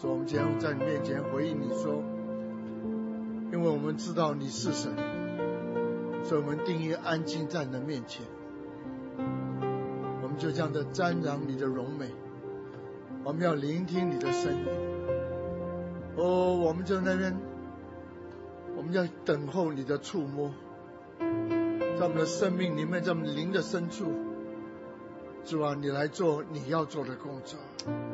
所以我们今天在你面前回应你说，因为我们知道你是神，所以我们定义安静在你的面前，我们就这样的瞻仰你的荣美，我们要聆听你的声音。我们就那边，我们要等候你的触摸，在我们的生命里面，在我们灵的深处，主啊，你来做你要做的工作，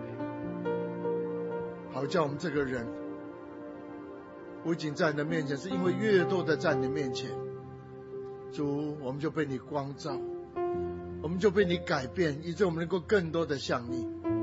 好叫我们这个人不仅在你的面前，是因为越多的在你的面前，主，我们就被你光照，我们就被你改变，以致我们能够更多的像你。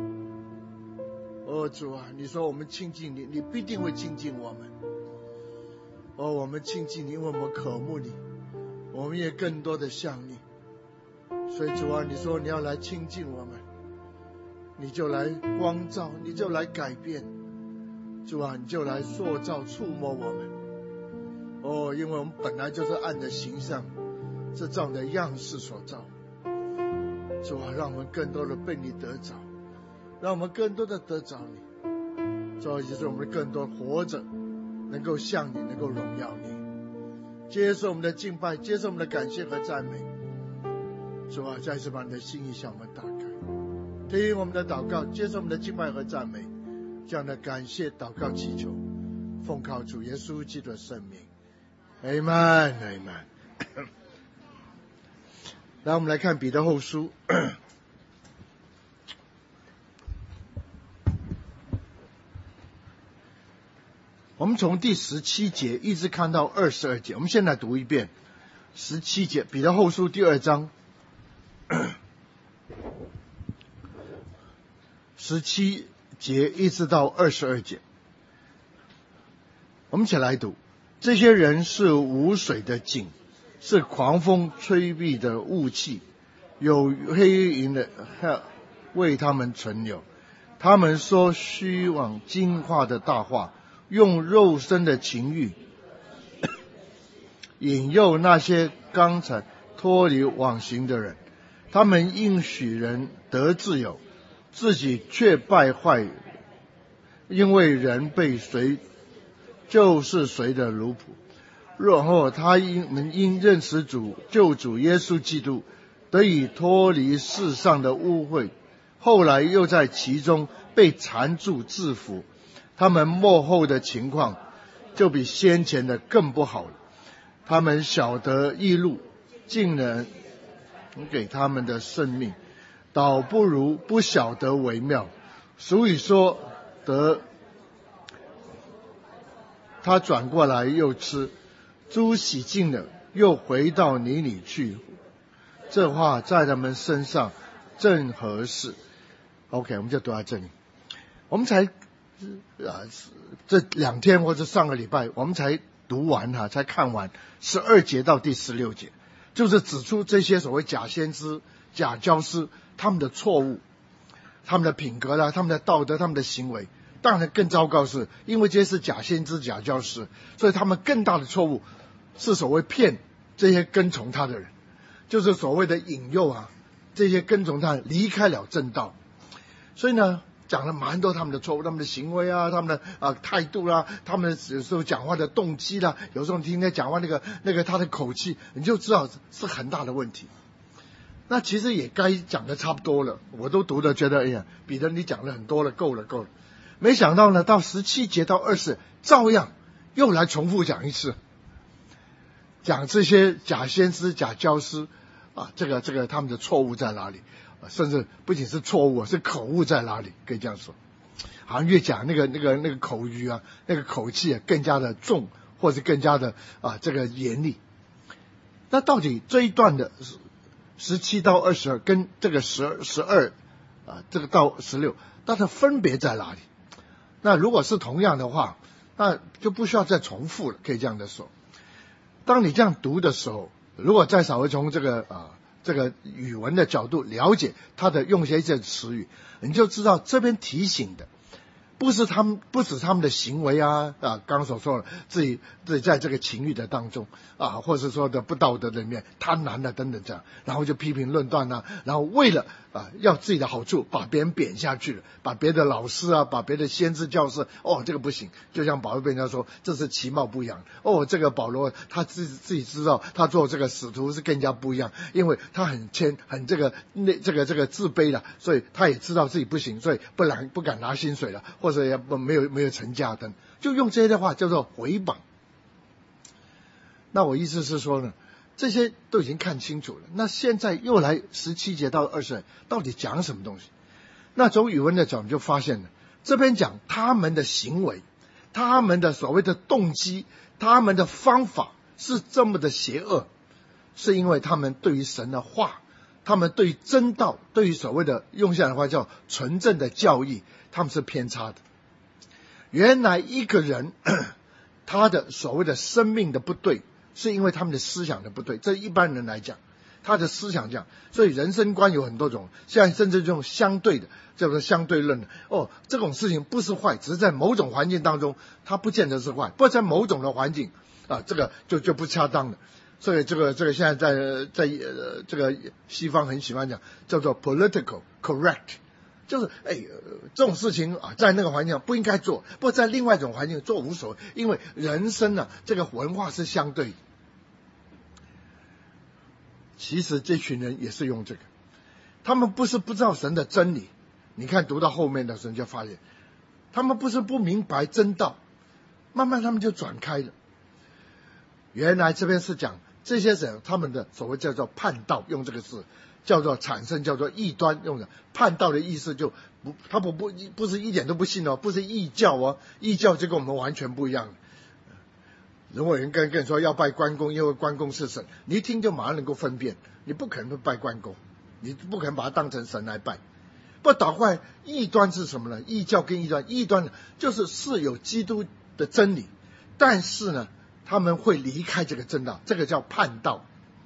主啊，你说我们亲近你，你必定会亲近我们。我们亲近你，因为我们渴慕你，我们也更多的像你。所以主啊，你说你要来亲近我们，你就来光照，你就来改变。主啊，你就来塑造触摸我们。因为我们本来就是按着形象是这样的样式所造。主啊，让我们更多的被你得着，让我们更多的得着你。主啊，也就是我们更多活着能够像你，能够荣耀你。接受我们的敬拜，接受我们的感谢和赞美。主啊，再次把你的心意向我们打开，听我们的祷告，接受我们的敬拜和赞美，这样的感谢祷告祈求，奉靠主耶稣基督的圣名。Amen Amen 来，我们来看彼得后书我们从第17节一直看到22节，我们现在读一遍17节，彼得后书第2章17节一直到22节，我们一起来读。这些人是无水的井，是狂风吹避的雾气，有黑云的为他们存留。他们说虚妄精化的大话，用肉身的情欲引诱那些刚才脱离往行的人。他们应许人得自由，自己却败坏，因为人被谁就是谁的奴仆。然后他们因认识主救主耶稣基督，得以脱离世上的污秽，后来又在其中被缠住制服。他们末后的情况就比先前的更不好了。他们晓得义路竟然给他们的生命，倒不如不晓得为妙。所以说他转过来又吃，猪洗净了又回到泥里去。这话在他们身上正合适。 OK， 我们就读到这里。我们才这2天或者上个礼拜我们才读完才看完12节到第16节，就是指出这些所谓假先知假教师他们的错误，他们的品格他们的道德，他们的行为。当然更糟糕是因为这些是假先知假教师，所以他们更大的错误是所谓骗这些跟从他的人，就是所谓的引诱这些跟从他离开了正道。所以呢讲了蛮多他们的错误，他们的行为他们的态度他们有时候讲话的动机有时候你听他讲话那个他的口气，你就知道是很大的问题。那其实也该讲的差不多了，我都读的觉得哎呀，彼得你讲了很多了，够了。没想到呢到17节到20照样又来重复讲一次，讲这些假先知假教师这个他们的错误在哪里，甚至不仅是错误是口误在哪里，可以这样说。好像越讲那个口语那个口气更加的重，或是更加的这个严厉。那到底这一段的17到22跟这个12这个到16它的分别在哪里？那如果是同样的话，那就不需要再重复了，可以这样的说。当你这样读的时候，如果再稍微从这个语文的角度了解他的用一些词语，你就知道这边提醒的不止他们的行为刚刚所说的自己在这个情欲的当中或者说的不道德的里面贪婪等等这样，然后就批评论断然后为了要自己的好处，把别人贬下去了，把别的老师啊，把别的先知教师，这个不行。就像保罗被人家说这是其貌不扬，这个保罗他自己知道他做这个使徒是跟人家不一样，因为他很这个自卑了，所以他也知道自己不行，所以不敢拿薪水了，或者也没有成家等，就用这些的话叫做毁谤。那我意思是说呢，这些都已经看清楚了，那现在又来17节到20，到底讲什么东西？那从语文的角度就发现了，这边讲他们的行为，他们的所谓的动机，他们的方法是这么的邪恶，是因为他们对于神的话，他们对于真道，对于所谓的用下来的话叫纯正的教义，他们是偏差的。原来一个人他的所谓的生命的不对，是因为他们的思想的不对，这一般人来讲他的思想这样，所以人生观有很多种，现在甚至这种相对的叫做相对论的，这种事情不是坏，只是在某种环境当中它不见得是坏，不过在某种的环境这个就不恰当的。所以这个现在在这个西方很喜欢讲叫做 political correct， 就是这种事情在那个环境上不应该做，不过在另外一种环境做无所谓，因为人生这个文化是相对的。其实这群人也是用这个，他们不是不知道神的真理，你看读到后面的时候就发现，他们不是不明白真道，慢慢他们就转开了。原来这边是讲这些人他们的所谓叫做叛道，用这个字叫做产生叫做异端，用的叛道的意思就他不是一点都不信不是异教异教就跟我们完全不一样。如果有人跟你说要拜关公，因为关公是神，你一听就马上能够分辨，你不可能会拜关公，你不可能把它当成神来拜。不倒过来，异端是什么呢？异教跟异端呢，就是有基督的真理，但是呢他们会离开这个正道，这个叫叛道。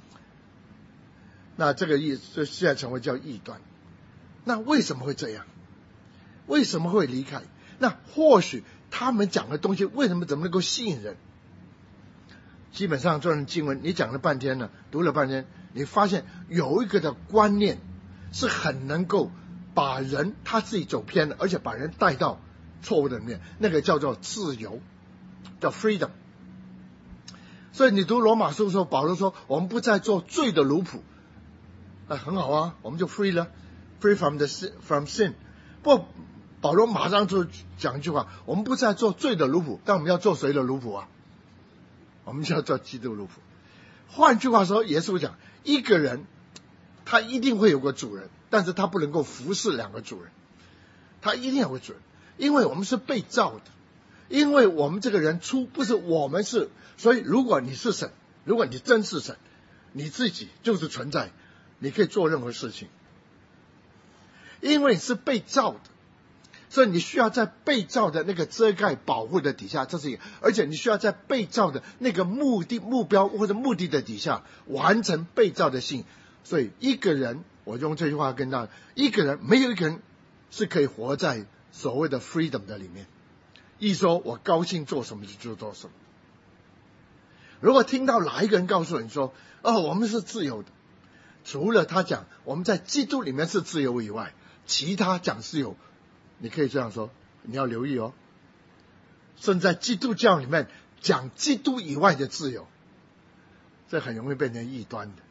那这个就现在成为叫异端。那为什么会这样？为什么会离开？那或许他们讲的东西怎么能够吸引人？基本上这段经文你讲了半天了，读了半天，你发现有一个的观念是很能够把人他自己走偏了，而且把人带到错误的里面，那个叫做自由，叫 freedom。所以你读罗马书的时候，保罗说我们不再做罪的奴仆，很好我们就 free 了， free from sin。 不过保罗马上就讲一句话，我们不再做罪的奴仆，但我们要做谁的奴仆我们就要做基督奴仆。换句话说，耶稣讲一个人他一定会有个主人，但是他不能够服侍两个主人，他一定有个主人，因为我们是被造的，因为我们这个人不是我们是，所以如果你是神，如果你真是神，你自己就是存在，你可以做任何事情，因为你是被造的，所以你需要在被造的那个遮盖保护的底下，这是一个，而且你需要在被造的那个目标或者目的的底下完成被造的性。所以一个人，我用这句话跟大家，没有一个人是可以活在所谓的 freedom 的里面，一说我高兴做什么就做什么。如果听到哪一个人告诉你说我们是自由的，除了他讲我们在基督里面是自由以外，其他讲自由，你可以这样说，你要留意甚至在基督教里面讲基督以外的自由，这很容易变成异端的。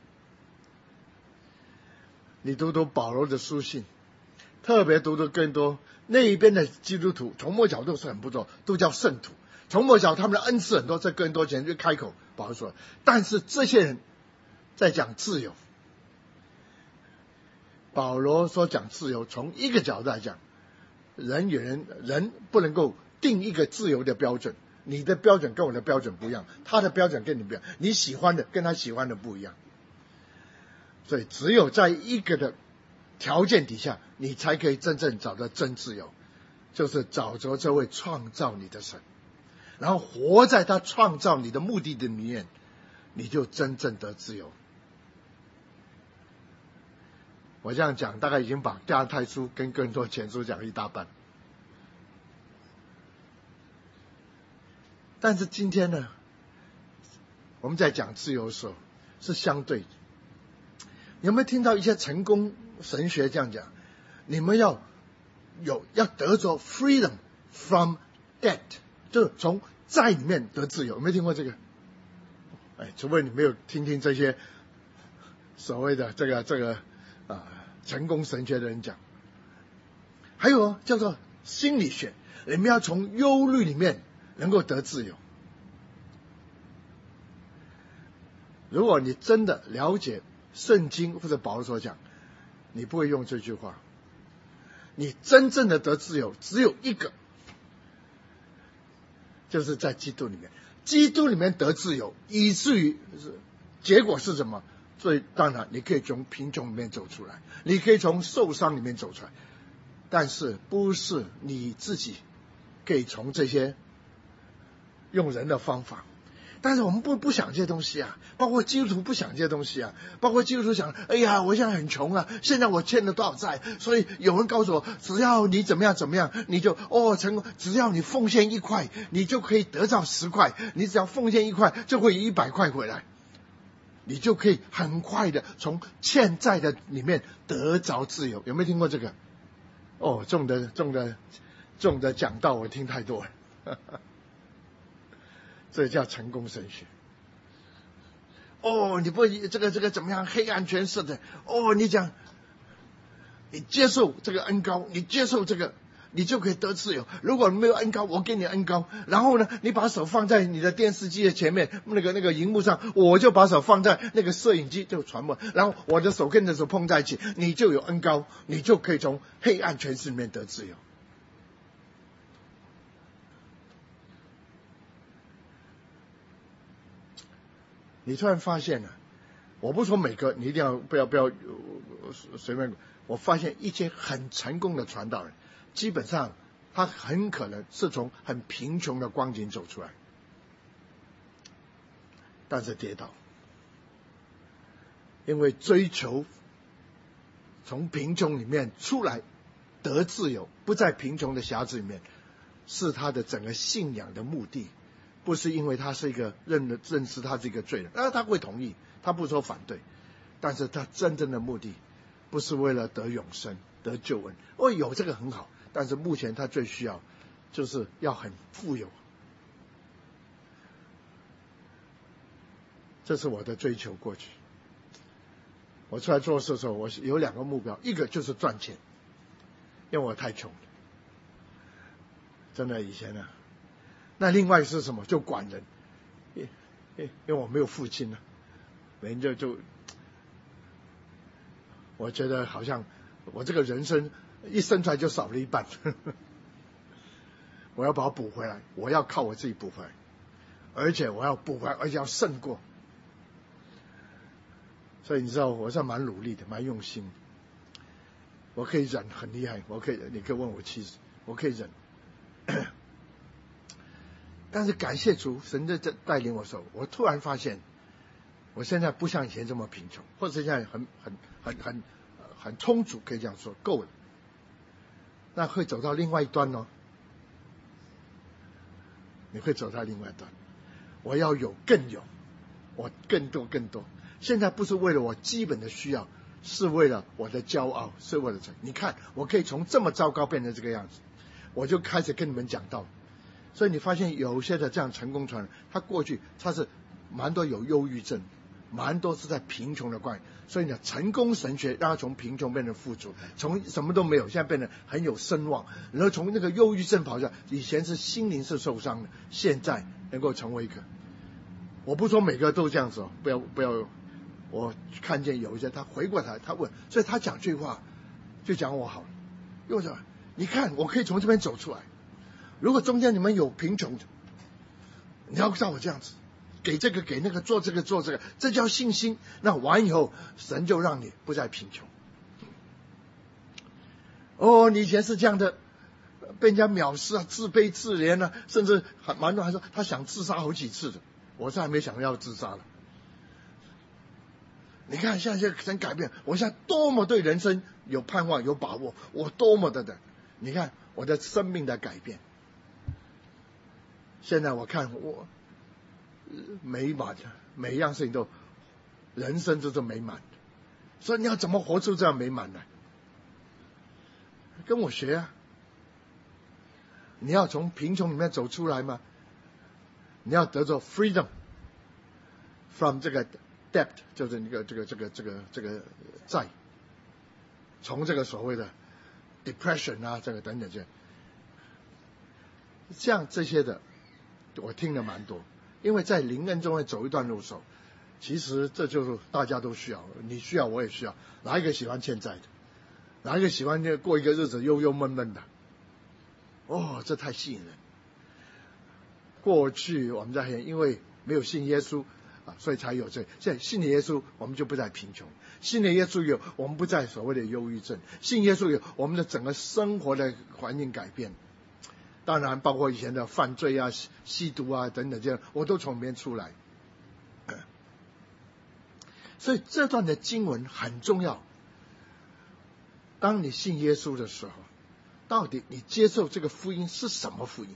你读保罗的书信，特别读更多，那一边的基督徒从某角度是很不错，都叫圣徒，从某角度他们的恩赐很多，这更多钱就开口保罗说，但是这些人在讲自由。保罗说讲自由，从一个角度来讲，人不能够定一个自由的标准，你的标准跟我的标准不一样，他的标准跟你不一样，你喜欢的跟他喜欢的不一样。所以只有在一个的条件底下，你才可以真正找到真自由，就是找着这位创造你的神，然后活在他创造你的目的的里面，你就真正得自由。我这样讲大概已经把加拉太书跟哥林多前书讲了一大半。但是今天呢，我们在讲自由的时候是相对的。有没有听到一些成功神学这样讲，你们要得着 freedom from debt， 就是从债里面得自由。有没有听过这个？除非你没有听这些所谓的这个成功神学的人讲。还有叫做心理学，你们要从忧虑里面能够得自由。如果你真的了解圣经或者保罗所讲，你不会用这句话。你真正的得自由只有一个，就是在基督里面。基督里面得自由，以至于结果是什么？所以当然你可以从贫穷里面走出来，你可以从受伤里面走出来，但是不是你自己可以从这些用人的方法。但是我们不想这些东西啊，包括基督徒不想这些东西啊，包括基督徒想，哎呀，我现在很穷啊，现在我欠了多少债，所以有人告诉我，只要你怎么样，你就成功，只要你奉献1块，你就可以得到10块，你只要奉献1块，就会100块回来，你就可以很快的从欠债的里面得着自由。有没有听过这个？重的讲道我听太多了。这叫成功神学。你不这个怎么样？黑暗权势的。你讲，你接受这个恩膏，你接受这个，你就可以得自由。如果没有恩膏，我给你恩膏，然后呢，你把手放在你的电视机的前面，那个荧幕上，我就把手放在那个摄影机就传播，然后我的手跟你的手碰在一起，你就有恩膏，你就可以从黑暗权势里面得自由。你突然发现了，我不说每个，你一定要不要随便。我发现一些很成功的传道人，基本上他很可能是从很贫穷的光景走出来，但是跌倒，因为追求从贫穷里面出来得自由，不在贫穷的匣子里面，是他的整个信仰的目的。不是因为他是一个认识他是一个罪人，他会同意，他不说反对，但是他真正的目的不是为了得永生得救恩。有这个很好，但是目前他最需要就是要很富有。这是我的追求。过去我出来做事的时候，我有2个目标，一个就是赚钱，因为我太穷了，真的以前呢。那另外是什么？就管人，因为我没有父亲呢，人就我觉得好像我这个人生一生出来就少了一半，我要把它补回来，我要靠我自己补回来，而且我要补回来，而且要胜过。所以你知道我是蛮努力的，蛮用心的。我可以忍，很厉害，你可以问我妻子，我可以忍。但是感谢主，神在带领我的时候，我突然发现，我现在不像以前这么贫穷，或者现在很充足，可以这样说，够了。那会走到另外一端哦，你会走到另外一端。我要有更有，我更多。现在不是为了我基本的需要，是为了我的骄傲，是为了这。你看，我可以从这么糟糕变成这个样子，我就开始跟你们讲道。所以你发现有些的这样成功传人，他过去他是蛮多有忧郁症，蛮多是在贫穷的关系。所以呢，成功神学让他从贫穷变成富足，从什么都没有，现在变得很有声望，然后从那个忧郁症跑出来，以前是心灵是受伤的，现在能够成为一个。我不说每个都这样子不要。我看见有一些他回过来，他问，所以他讲这句话就讲我好了，又说你看我可以从这边走出来。如果中间你们有贫穷的，你要像我这样子，给这个给那个，做这个，这叫信心。那完以后，神就让你不再贫穷。你以前是这样的，被人家藐视啊，自卑自怜啊，甚至蛮多还说他想自杀好几次的，我是还没想要自杀了。你看现在神改变，我现在多么对人生有盼望有把握，我多么的你看我的生命的改变。现在我看我美满的，每一样事情都，人生就是美满的。 说你要怎么活出这样美满呢？跟我学啊！你要从贫穷里面走出来吗？你要得着 freedom from 这个 debt， 就是这个债，从这个所谓的 depression 啊，这个等等像这些的，我听了蛮多。因为在灵恩中会走一段路走，其实这就是大家都需要，你需要我也需要。哪一个喜欢欠债的？哪一个喜欢过一个日子忧忧闷闷的？哦，这太吸引人。过去我们在因为没有信耶稣啊，所以才有这。现在信了耶稣，我们就不再贫穷；信了耶稣有，我们不再所谓的忧郁症；信耶稣有，我们的整个生活的环境改变。当然，包括以前的犯罪啊、吸毒啊等等这样，我都从里面出来。所以这段的经文很重要。当你信耶稣的时候，到底你接受这个福音是什么福音？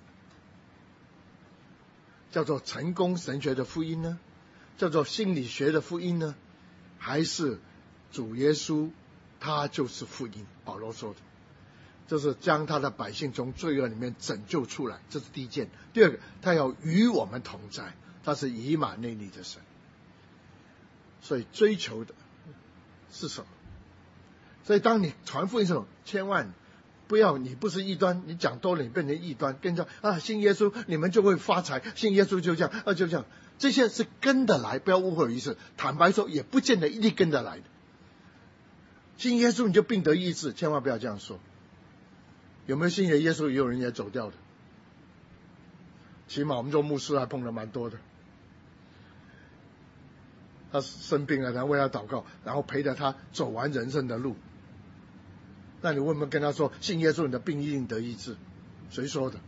叫做成功神学的福音呢？叫做心理学的福音呢？还是主耶稣他就是福音？保罗说的，就是将他的百姓从罪恶里面拯救出来，这是第一件。第二个，他要与我们同在，他是以马内利的神。所以追求的是什么？所以当你传福音的时候，千万不要，你不是异端，你讲多了你变成异端，跟着啊信耶稣你们就会发财，信耶稣就这样就这样，这些是跟得来，不要误会我意思。坦白说，也不见得一定跟得来的。信耶稣你就病得医治，千万不要这样说。有没有信耶稣也有人也走掉的？起码我们做牧师还碰了蛮多的。他生病了，然后为他祷告，然后陪着他走完人生的路。那你为什么跟他说信耶稣你的病一定得医治？谁说的？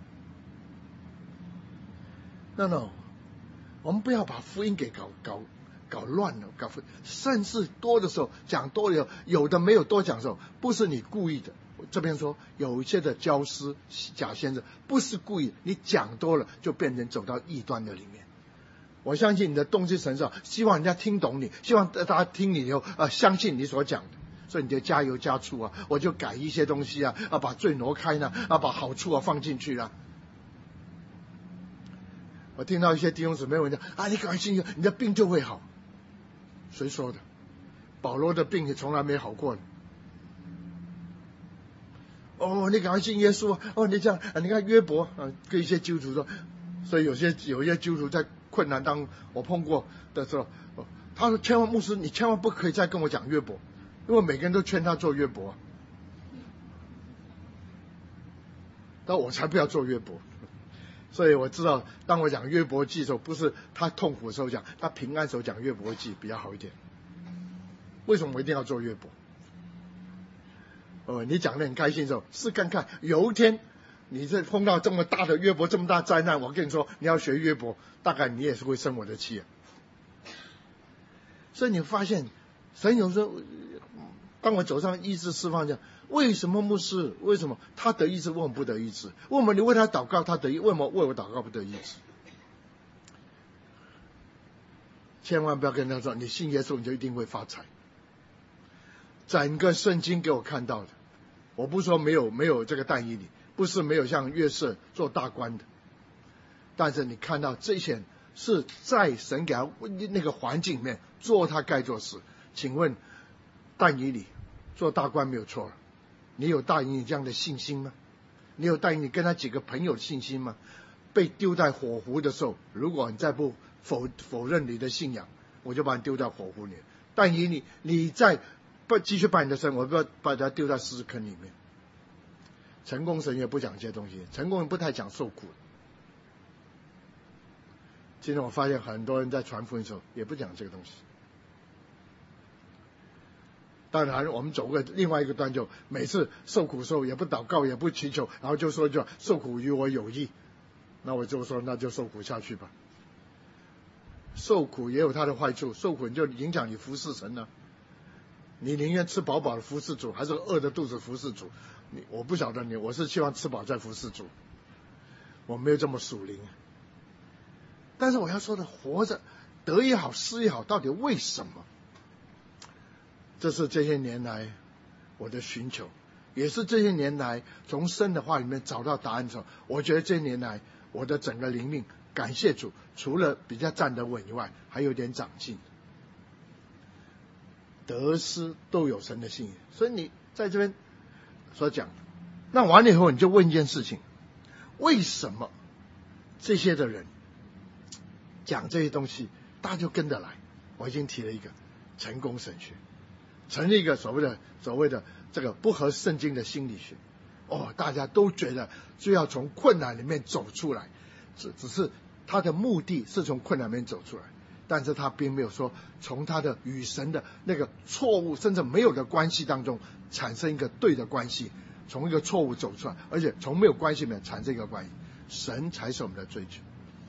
No， 我们不要把福音给搞乱了，甚至多的时候讲多了，有的没有多讲的时候，不是你故意的。这边说有一些的教师假先生不是故意，你讲多了就变成走到异端的里面。我相信你的动机神圣，希望人家听懂你，希望大家听你以后相信你所讲的，所以你就加油加醋啊，我就改一些东西啊，把罪挪开呢，把好处放进去啊。我听到一些弟兄姊妹讲你赶快信耶稣，你的病就会好。谁说的？保罗的病也从来没好过的。你赶快信耶稣你这样你看约伯跟一些基督徒说，所以有些基督徒在困难当我碰过的时候，他说千万牧师你千万不可以再跟我讲约伯，因为每个人都劝他做约伯，但我才不要做约伯。所以我知道当我讲约伯记的时候，不是他痛苦的时候讲，他平安的时候讲约伯记比较好一点。为什么我一定要做约伯？你讲得很开心的时候，试看看有一天你这碰到这么大的约伯，这么大灾难，我跟你说你要学约伯，大概你也是会生我的气。所以你发现神有时候当我走上医治释放这样，为什么牧师为什么他得医治为什么不得医治？为什么你为他祷告他得医，为什么为我祷告不得医治？千万不要跟他说你信耶稣你就一定会发财。整个圣经给我看到的，我不是说没有这个但以理，不是没有像约瑟做大官的，但是你看到这些人是在神给他那个环境里面做他该做事。请问但以理做大官没有错，你有但以理这样的信心吗？你有但以理跟他几个朋友的信心吗？被丢在火湖的时候，如果你再不否认你的信仰，我就把你丢在火湖里。但以理你再不继续把你的生活，不要把它丢在狮子坑里面。成功神也不讲这些东西，成功人不太讲受苦。今天我发现很多人在传福音的时候也不讲这个东西。当然我们走过另外一个端，就每次受苦的时候也不祷告也不祈求，然后就说受苦与我有益，那我就说那就受苦下去吧。受苦也有它的坏处，受苦就影响你服侍神了。你宁愿吃饱饱的服侍主，还是饿着肚子服侍主？我不晓得你，我是希望吃饱再服侍主，我没有这么属灵。但是我要说的，活着得也好失也好，到底为什么？ 这是这些年来我的寻求，也是这些年来从神的话里面找到答案的时候，我觉得这些年来我的整个灵命，感谢主，除了比较站得稳以外，还有点长进，得失都有神的心意。所以你在这边所讲，那完了以后你就问一件事情，为什么这些的人讲这些东西大家就跟着来？我已经提了一个成功神学，成立一个所谓的这个不合圣经的心理学。大家都觉得就要从困难里面走出来，只是他的目的是从困难里面走出来，但是他并没有说从他的与神的那个错误甚至没有的关系当中产生一个对的关系，从一个错误走出来，而且从没有关系里面产生一个关系，神才是我们的追求。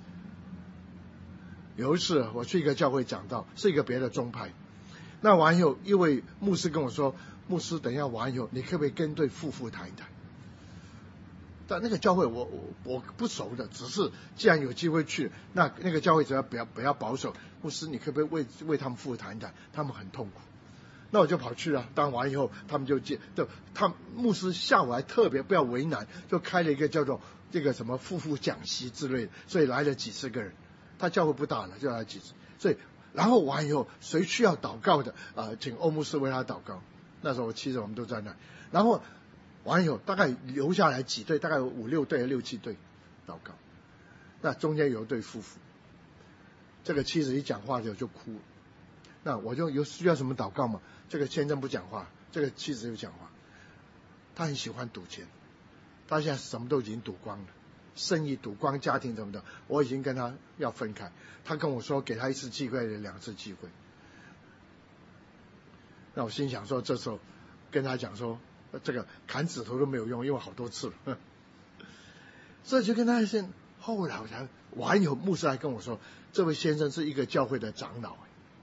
有一次我去一个教会讲道，是一个别的宗派，那完以后一位牧师跟我说，牧师等一下完以后你可不可以跟对夫妇谈一谈？但那个教会我不熟的，只是既然有机会去，那个教会只要比较保守，牧师你可不可以为他们夫妇谈一谈？他们很痛苦。那我就跑去了，当完以后他们他牧师下午还特别不要为难，就开了一个叫做这个什么夫妇讲习之类的，所以来了几十个人。他教会不大了，就来几十，所以然后完以后谁需要祷告的请欧牧师为他祷告。那时候其实我们都在那，然后完以后大概留下来几对，大概有5、6对、6、7对祷告。那中间有一对夫妇，这个妻子一讲话就哭了。那我就有需要什么祷告吗？这个先生不讲话，这个妻子就讲话。他很喜欢赌钱，他现在什么都已经赌光了，生意赌光，家庭什么的，我已经跟他要分开。他跟我说给他1次机会，2次机会。那我心想说，这时候跟他讲说，这个砍指头都没有用，因为好多次了。所以就跟他后来我才完以后，牧师还跟我说，这位先生是一个教会的长老。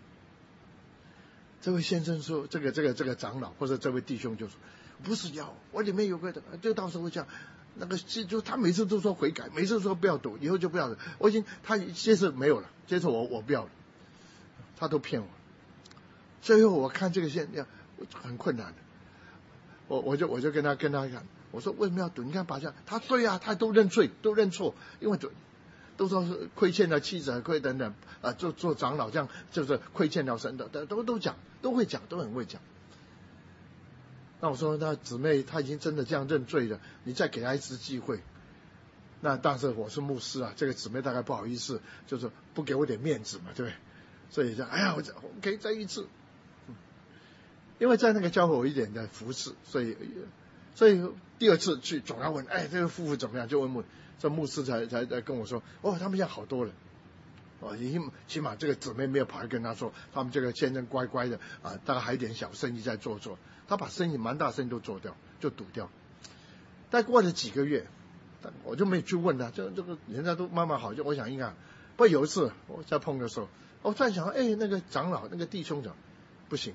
这位先生说，这个长老或者这位弟兄就说，不是要我里面有个的，就到时候讲那个就他每次都说悔改，每次说不要赌，以后就不要了。他这次没有了，这次我不要了，他都骗我。最后我看这个很困难的，我就跟他讲，我说为什么要赌？你看把这样，他对啊，他都认罪，都认错，因为都说是亏欠了妻子，亏等等做长老这样就是亏欠了神的，都讲，都会讲，都很会讲。那我说那姊妹她已经真的这样认罪了，你再给她1次机会。那当时我是牧师啊，这个姊妹大概不好意思，就是不给我点面子嘛，对不对？所以哎呀，我可以再1次。因为在那个教会有一点的服侍，所以第2次去总要问，这个夫妇怎么样？就问这牧师才跟我说，他们现在好多了。起码这个姊妹没有跑来跟他说，他们这个先生乖乖的大概还有点小生意在做，他把生意蛮大生意都做掉，就赌掉。但过了几个月，我就没有去问他，这个人家都慢慢好，就我想应该。不过有一次我在碰的时候，我突然想，那个长老那个弟兄讲不行了。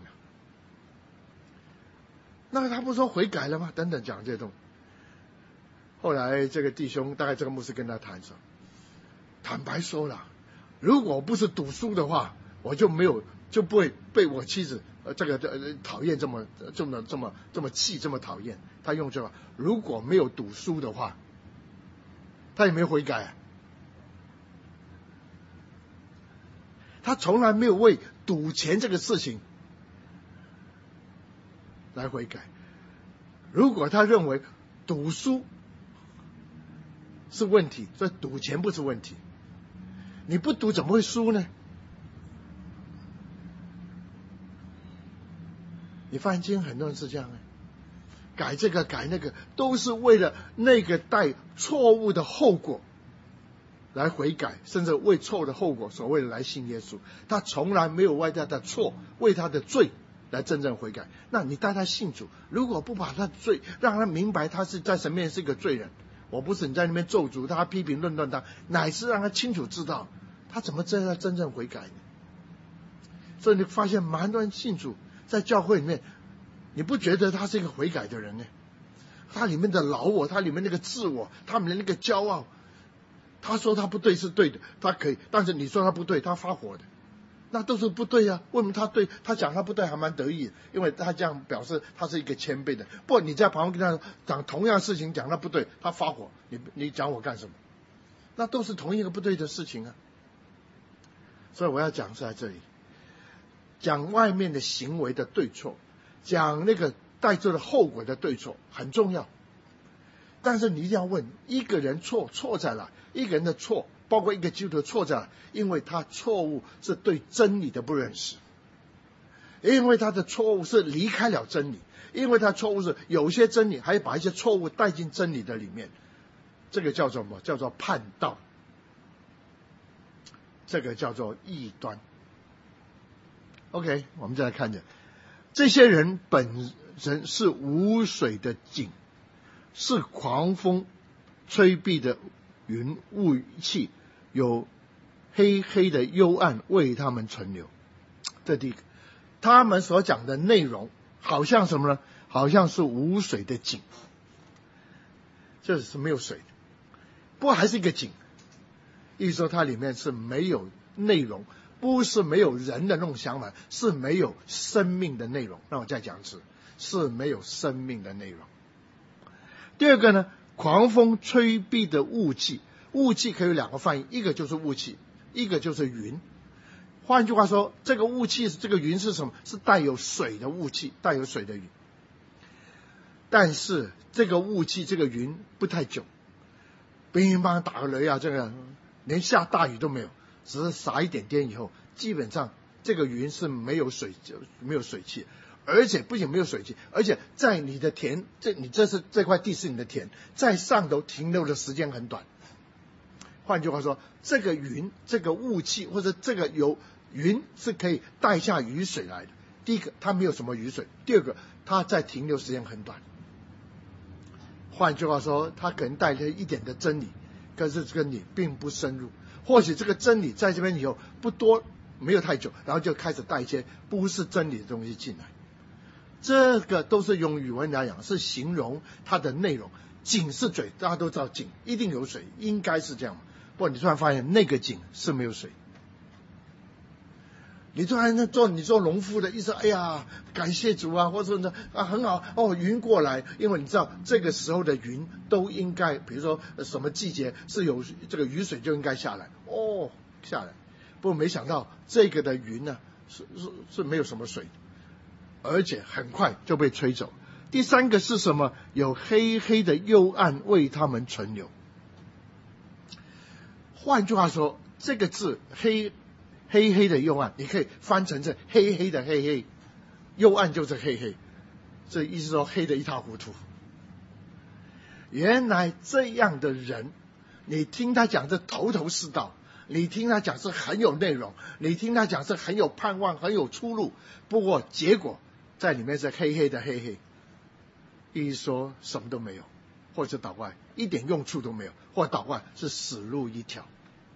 那他不说悔改了吗？等等讲这些东西。后来这个弟兄大概这个牧师跟他谈说，坦白说了，如果不是赌输的话，我就不会被我妻子讨厌这么气，这么讨厌。他用这话，如果没有赌输的话，他也没有悔改。他从来没有为赌钱这个事情来悔改。如果他认为赌输是问题，所以赌钱不是问题。你不赌怎么会输呢？你发现今天很多人是这样改这个改那个，都是为了那个带错误的后果来悔改，甚至为错误的后果所谓的来信耶稣。他从来没有为他的错，为他的罪来真正悔改。那你带他信主，如果不把他的罪让他明白他是在神面前是一个罪人，我不是你在那边咒诅他批评论断他，乃是让他清楚知道他怎么真正悔改呢？所以你发现蛮多人信主在教会里面，你不觉得他是一个悔改的人呢？他里面的老我，他里面那个自我，他们的那个骄傲，他说他不对是对的，他可以，但是你说他不对，他发火的。 那都是不对啊。为什么他对？他讲他不对还蛮得意，因为他这样表示他是一个谦卑的。不，你在旁边跟他讲同样事情讲他不对，他发火，你讲我干什么？那都是同一个不对的事情啊。所以我要讲是在这里，讲外面的行为的对错，讲那个带着的后果的对错很重要。但是你一定要问，一个人错在哪？一个人的错，包括一个基督徒错在哪？因为他错误是对真理的不认识，因为他的错误是离开了真理，因为他错误是有些真理还把一些错误带进真理的里面，这个叫做什么？叫做叛道，这个叫做异端。OK， 我们再来看着，这些人本身是无水的井，是狂风吹避的云雾气，有黑黑的幽暗为他们存留。这第一个，他们所讲的内容好像什么呢？好像是无水的井，这是没有水的，不过还是一个井，意思说它里面是没有内容，不是没有人的那种想法，是没有生命的内容。那我再讲一次，是没有生命的内容。第二个呢，狂风吹避的雾气，雾气可以有两个翻译，一个就是雾气，一个就是云。换句话说，这个雾气，这个云是什么？是带有水的雾气，带有水的云。但是这个雾气，这个云不太久，乒乒乓乓打个雷啊，这个连下大雨都没有，只是洒一点点以后，基本上这个云是没有水汽，而且不仅没有水汽，而且在你的田，这块地是你的田，在上头停留的时间很短。换句话说，这个云，这个雾气或者这个有云是可以带下雨水来的。第一个，它没有什么雨水；第二个，它在停留时间很短。换句话说，它可能带来一点的真理，可是真理并不深入。或许这个真理在这边以后不多，没有太久，然后就开始带一些不是真理的东西进来。这个都是用语文来讲，是形容它的内容。井是水，大家都知道井一定有水，应该是这样。不过你突然发现那个井是没有水。你突然你做农夫的意思，哎呀，感谢主啊，或者很好哦，云过来，因为你知道这个时候的云都应该，比如说什么季节是有这个雨水就应该下来哦，下来。不过没想到这个的云呢是没有什么水的，而且很快就被吹走。第三个是什么？有黑黑的幽暗为他们存留。换句话说，这个字黑黑的幽暗，你可以翻成是黑黑的黑黑，幽暗就是黑黑，这意思说黑的一塌糊涂。原来这样的人，你听他讲这头头是道，你听他讲是很有内容，你听他讲是很有盼望，很有出路，不过结果在里面是黑黑的黑黑，意思说什么都没有，或者祷告一点用处都没有，或祷告是死路一条。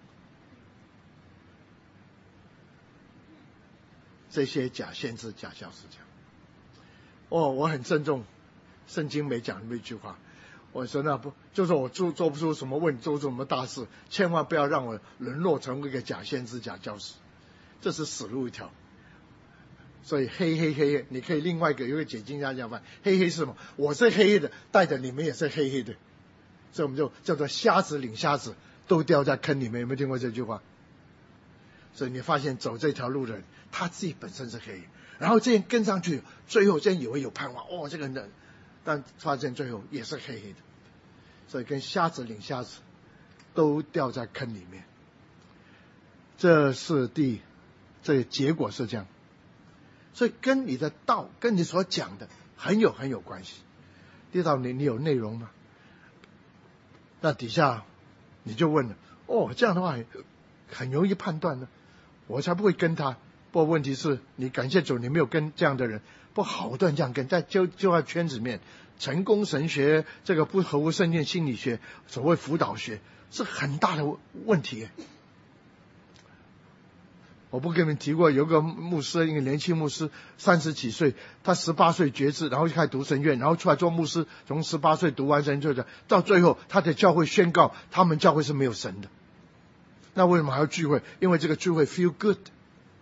这些假先知假教师讲，我很郑重，圣经没讲那么一句话，我说那不就是我做不出什么做什么大事，千万不要让我沦落成为一个假先知假教师，这是死路一条。所以黑黑黑，你可以另外有一个解经家讲法，黑黑是什么？我是黑黑的，带着你们也是黑黑的，所以我们就叫做瞎子领瞎子，都掉在坑里面。有没有听过这句话？所以你发现走这条路的人，他自己本身是黑，然后这样跟上去，最后这样以为有盼望，这个人，但发现最后也是黑黑的，所以跟瞎子领瞎子都掉在坑里面。这个结果是这样，所以跟你的道，跟你所讲的很有关系。第一道你有内容吗？那底下你就问了，这样的话很容易判断呢，我才不会跟他。不过问题是你感谢主，你没有跟这样的人，不好多人这样跟，在就在圈子里面，成功神学这个不合乎圣经心理学，所谓辅导学是很大的问题。我不跟你们提过，有个牧师，一个年轻牧师，30几岁，他18岁决志，然后就开始读神院，然后出来做牧师，从18岁读完神学，到最后他的教会宣告，他们教会是没有神的。那为什么还要聚会？因为这个聚会 feel good。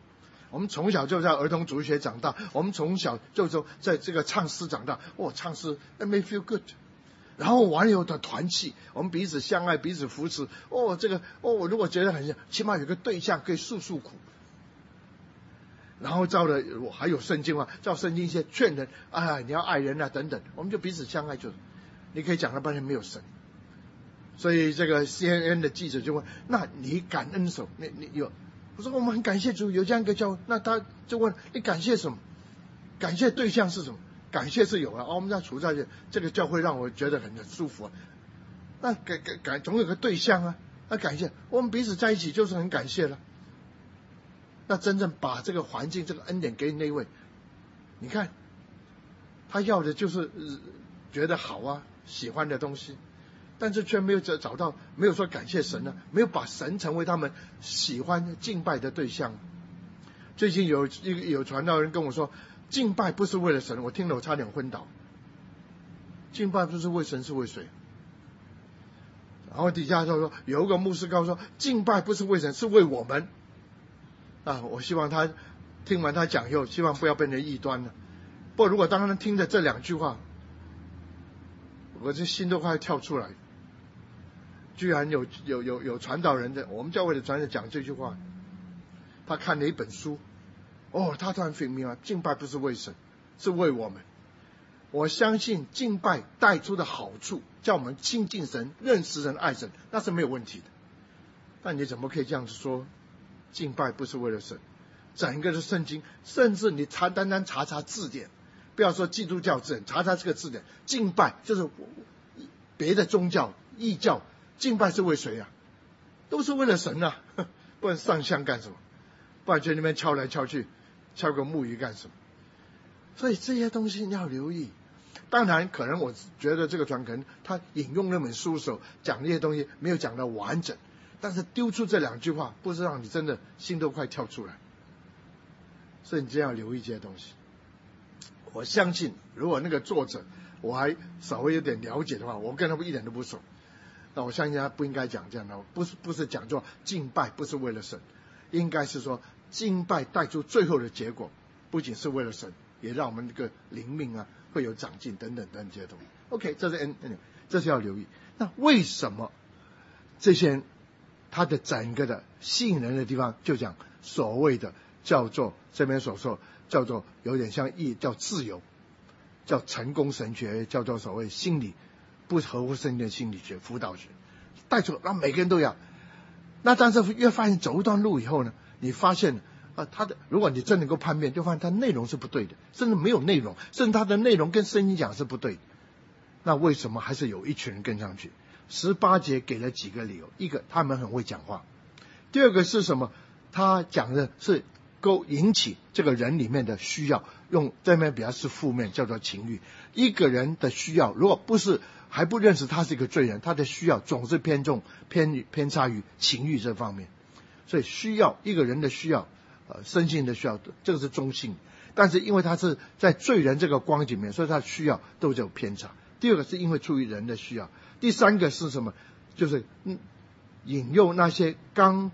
我们从小就在儿童主学长大，我们从小就在这个唱诗长大，唱诗 it may feel good。然后完了以后的团契，我们彼此相爱，彼此扶持。我如果觉得很起码有个对象可以诉诉苦。然后我还有圣经嘛，照圣经一些劝人，你要爱人啊等等，我们就彼此相爱就。你可以讲了半天没有神，所以这个 CNN 的记者就问：那你感恩什么？你有？我说我们很感谢主有这样一个教会。那他就问你感谢什么？感谢对象是什么？感谢是有了，我们在处在这个教会让我觉得很舒服啊。那总有个对象啊，那感谢我们彼此在一起就是很感谢了。那真正把这个环境这个恩典给那位，你看他要的就是觉得好啊，喜欢的东西，但是却没有找到，没有说感谢神呢，没有把神成为他们喜欢敬拜的对象。最近有传道人跟我说，敬拜不是为了神，我听了我差点昏倒。敬拜不是为神是为谁？然后底下就说有一个牧师告诉说，敬拜不是为神是为我们。我希望他听完他讲以后，希望不要变成异端了。不过如果当他听着这两句话，我这心都快跳出来。居然有传道人的，我们教会的传道人讲这句话，他看了一本书，他突然明白，敬拜不是为神，是为我们。我相信敬拜带出的好处，叫我们亲近神、认识神、爱神，那是没有问题的。但你怎么可以这样子说？敬拜不是为了神，整个的圣经，甚至你单单查字典，不要说基督教字典，查这个字典，敬拜就是别的宗教、异教，敬拜是为谁啊？都是为了神啊，不然上香干什么？不然去那边敲来敲去，敲个木鱼干什么？所以这些东西你要留意。当然，可能我觉得这个传可能他引用那本书的时候讲那些东西没有讲得完整。但是丢出这两句话，不是让你真的心都快跳出来。所以你真要留意这些东西。我相信，如果那个作者我还稍微有点了解的话，我跟他们一点都不熟。那我相信他不应该讲这样的，不是讲说敬拜不是为了神，应该是说敬拜带出最后的结果，不仅是为了神，也让我们这个灵命啊会有长进等等这些东西。OK， 这是要留意。那为什么这些人？他的整个的吸引人的地方，就讲所谓的叫做这边所说叫做有点像叫自由，叫成功神学，叫做所谓心理不合乎圣经的心理学、辅导学，带出让每个人都要。那但是越发现走一段路以后呢，你发现如果你真能够判别，就发现它内容是不对的，甚至没有内容，甚至它的内容跟圣经讲是不对的。那为什么还是有一群人跟上去？18节给了几个理由，一个他们很会讲话，第二个是什么？他讲的是引起这个人里面的需要，用这边比较是负面，叫做情欲。一个人的需要，如果不是还不认识他是一个罪人，他的需要总是偏差于情欲这方面。所以需要一个人的需要，身心的需要，这个是中性。但是因为他是在罪人这个光景里面，所以他的需要都有偏差。第二个是因为出于人的需要。第三个是什么？就是引诱那些刚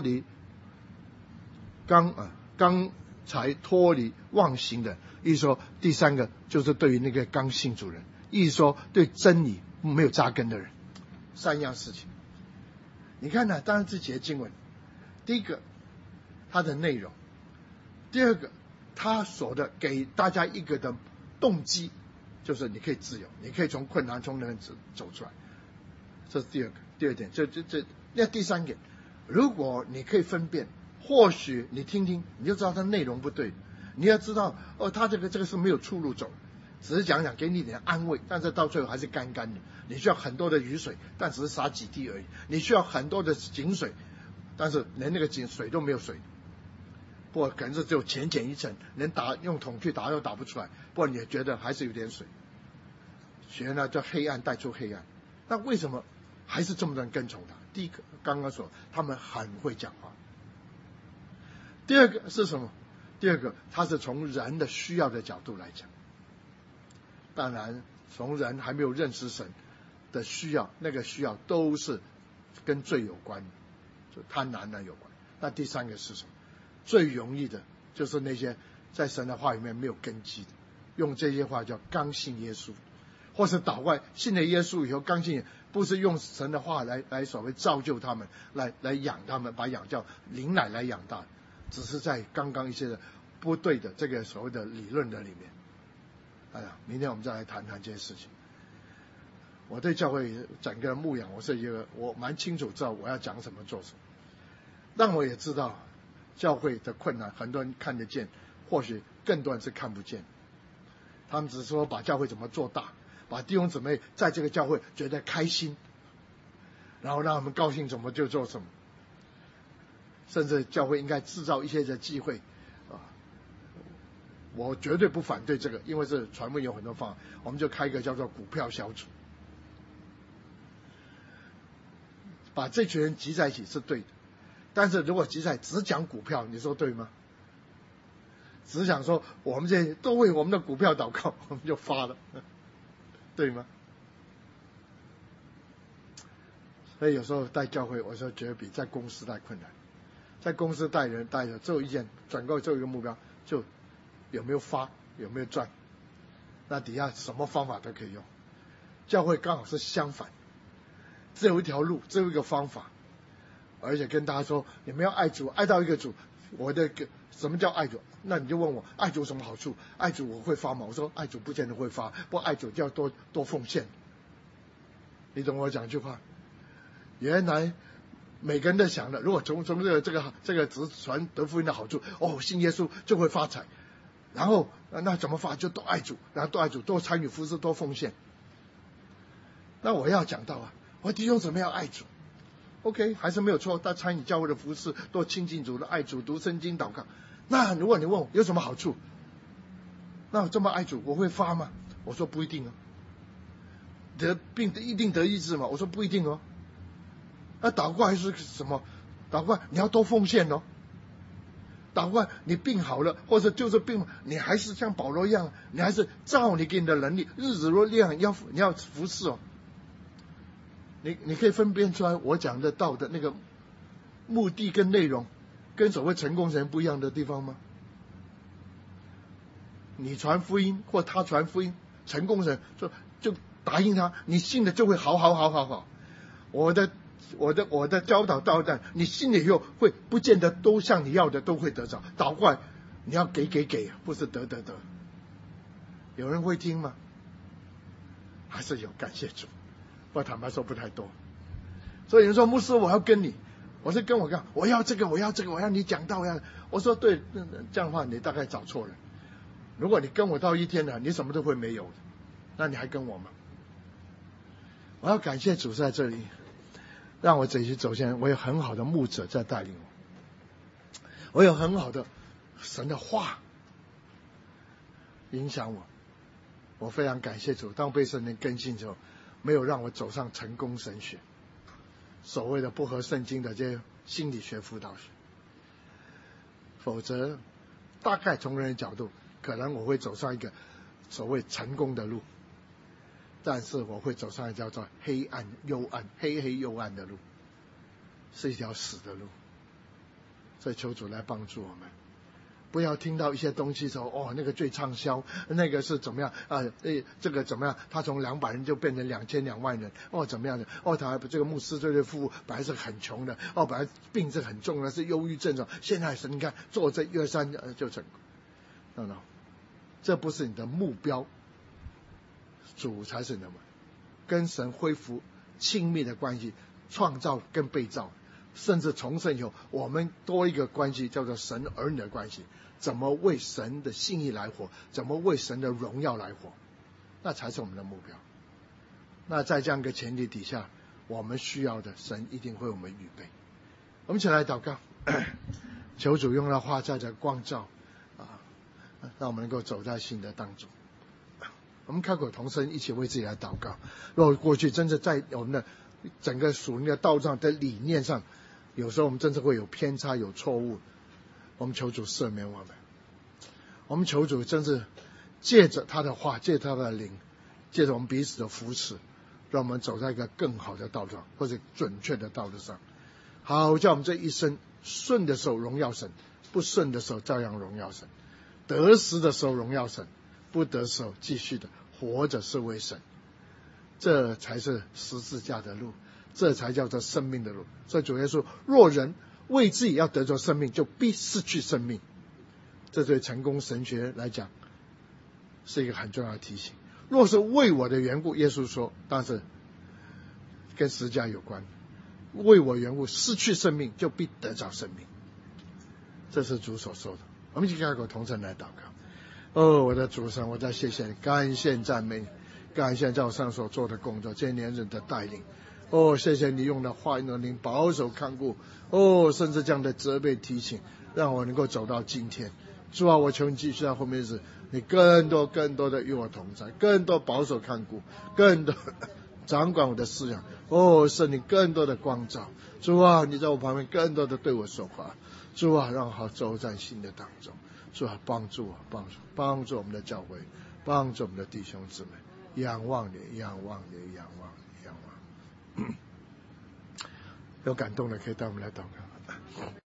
才脱离妄行的。意思说，第三个就是对于那个刚信主人，意思说对真理没有扎根的人。三样事情，你看呢？当然这节经文，第一个它的内容，第二个他所的给大家一个的动机。就是你可以自由，你可以从困难中能走出来，这是第二点。那第三点，如果你可以分辨，或许你听听你就知道它内容不对。你要知道他这个是没有出路走，只是讲给你一点安慰，但是到最后还是干的。你需要很多的雨水，但只是洒几滴而已。你需要很多的井水，但是连那个井水都没有水。不过可能是只有浅一层，连用桶去打都打不出来。不过你也觉得还是有点水。学呢叫黑暗带出黑暗。那为什么还是这么多人跟从他？第一个刚刚说他们很会讲话。第二个是什么？第二个他是从人的需要的角度来讲。当然从人还没有认识神的需要，那个需要都是跟罪有关，就贪婪有关。那第三个是什么？最容易的就是那些在神的话里面没有根基的，用这些话叫刚信耶稣，或是倒过来信了耶稣以后刚信，不是用神的话来所谓造就他们，来养他们，把养叫灵奶来养大，只是在刚刚一些的不对的这个所谓的理论的里面。哎呀，明天我们再来谈谈这些事情。我对教会整个牧养，我蛮清楚知道我要讲什么做什么，但我也知道教会的困难，很多人看得见，或许更多人是看不见。他们只是说把教会怎么做大，把弟兄姊妹在这个教会觉得开心，然后让他们高兴怎么就做什么，甚至教会应该制造一些的机会啊。我绝对不反对这个，因为是传闻有很多方法，我们就开一个叫做股票小组，把这群人集在一起是对的。但是如果集在只讲股票，你说对吗？只想说我们这些都为我们的股票祷告，我们就发了，对吗？所以有时候带教会，我说觉得比在公司带困难。在公司带人带着只有一件，转过只有一个目标，就有没有发，有没有赚。那底下什么方法都可以用。教会刚好是相反，只有一条路，只有一个方法，而且跟大家说，你们要爱主，爱到一个主。什么叫爱主？那你就问我爱主有什么好处？爱主我会发吗？我说爱主不见得会发，不过爱主就要多奉献。你懂我讲句话？原来每个人都想的，如果从这个只传得福音的好处，信耶稣就会发财，然后那怎么发？就多爱主，然后多爱主，多参与服事，多奉献。那我要讲到我弟兄姊妹要爱主 ，OK 还是没有错，他参与教会的服事，多亲近主的爱主，读圣经祷告。那如果你问我有什么好处，那我这么爱主，我会发吗？我说不一定得病一定得医治吗？我说不一定那祷告还是什么？祷告你要多奉献祷告你病好了，或者就是病，你还是像保罗一样，你还是照你给你的能力，日子若亮，你要服侍你可以分辨出来我讲的道的那个目的跟内容，跟所谓成功人不一样的地方吗？你传福音或他传福音，成功人就答应他，你信的就会好。我的教导到站，你信了以后会不见得都像你要的都会得着。祷告你要给，不是得。有人会听吗？还是有，感谢主。不过坦白说不太多。所以有人说牧师我要跟你，我是跟我讲我要这个，我要你讲道我说对，这样的话你大概找错了。如果你跟我到一天了，你什么都会没有的，那你还跟我吗？我要感谢主在这里，让我这些走线，我有很好的牧者在带领我有很好的神的话影响我非常感谢主。当被圣灵更新之后，没有让我走上成功神学，所谓的不合圣经的这些心理学辅导学，否则大概从人的角度，可能我会走上一个所谓成功的路，但是我会走上一条叫做黑暗幽暗的路，是一条死的路。所以求主来帮助我们，不要听到一些东西说那个最畅销，那个是怎么样这个怎么样，他从200人就变成2000、2万人怎么样的他这个牧师这对夫妇本来是很穷的本来病是很重的，是忧郁症现在你看做这1、2、3就成功。no， 这不是你的目标，主才是你的目标。跟神恢复亲密的关系，创造跟被造，甚至重生以后，我们多一个关系叫做神儿女的关系，怎么为神的心意来活，怎么为神的荣耀来活，那才是我们的目标。那在这样一个前提底下，我们需要的神一定会为我们预备。我们一起来祷告，求主用他话在这光照让我们能够走在信的当中。我们开口同声一起为自己来祷告。如果过去真的在我们的整个属灵的道上的理念上，有时候我们真的会有偏差有错误，我们求主赦免我们。我们求主真是借着他的话，借着他的灵，借着我们彼此的扶持，让我们走在一个更好的道路上，或者准确的道路上，好叫我们这一生顺的时候荣耀神， 不顺的时候照样荣耀神，得时的时候荣耀神，不得时候继续的活着是为神。这才是十字架的路，这才叫做生命的路。所以主耶稣，若人为自己要得着生命，就必失去生命。这对成功神学来讲是一个很重要的提醒。若是为我的缘故，耶稣说，但是跟十字架有关，为我缘故失去生命，就必得着生命。这是主所说的。我们一起开口同声来祷告。我的主神，我在谢谢你，感谢赞美你，感谢在我上所做的工作，这些年人的带领。谢谢你用的话语能力保守看顾，甚至这样的责备提醒，让我能够走到今天。主啊，我求你继续在后面日子，你更多的与我同在，更多保守看顾，更多掌管我的思想。圣灵更多的光照。主啊，你在我旁边更多的对我说话。主啊，让我好走在新的当中。主啊，帮助我，帮助我们的教会，帮助我们的弟兄姊妹，仰望你，仰望你，仰望你，仰望。有感动的可以带我们来祷告。